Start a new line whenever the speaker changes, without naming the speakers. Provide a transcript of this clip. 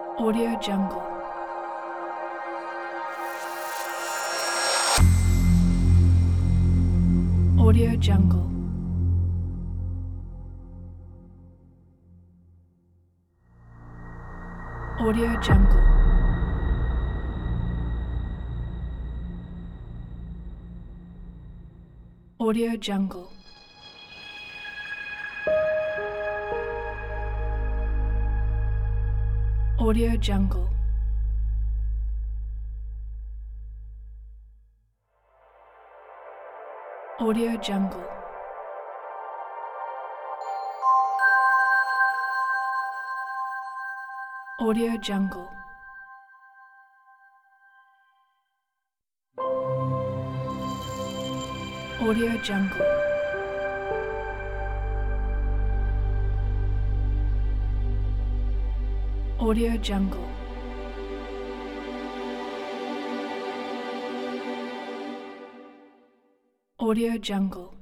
Audio Jungle. Audio Jungle. Audio Jungle. Audio Jungle. Audio Jungle. Audio Jungle. Audio Jungle. Audio Jungle. Audio Jungle. Audio Jungle.